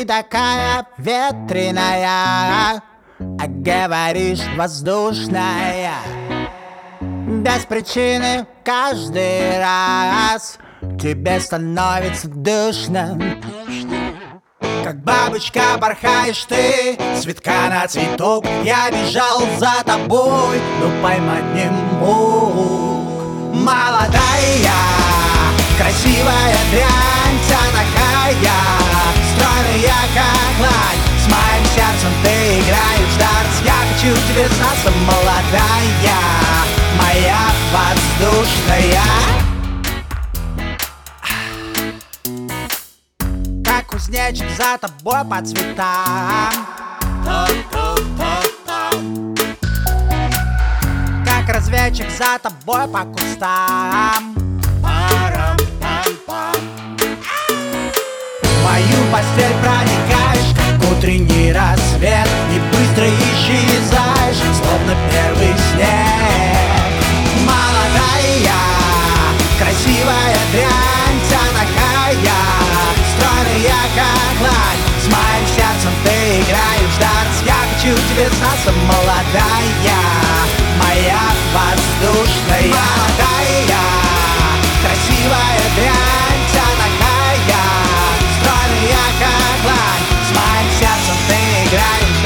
такая ветреная, а говоришь воздушная. Без причины каждый раз тебе становится душно. Как бабочка порхаешь ты, цветка на цветок. Я бежал за тобой, но поймать не мог. Молодая, красивая дрянь, вся такая стройная, как лань. С моим сердцем ты играешь в дартс. Я хочу тебе знаться, молодая, моя воздушная. Как кузнечик за тобой по цветам, как разведчик за тобой по кустам. В мою постель проникаешь, как утренний рассвет, и быстро исчезаешь, словно первый снег. Молодая, красивая дрянь, вся такая стройная, как лань. С моим сердцем ты играешь в дартс. Я хочу тебе знаться, молодая, моя воздушная. Молодая, красивая дрянь, вся такая стройная, как лань. С моим сердцем ты играешь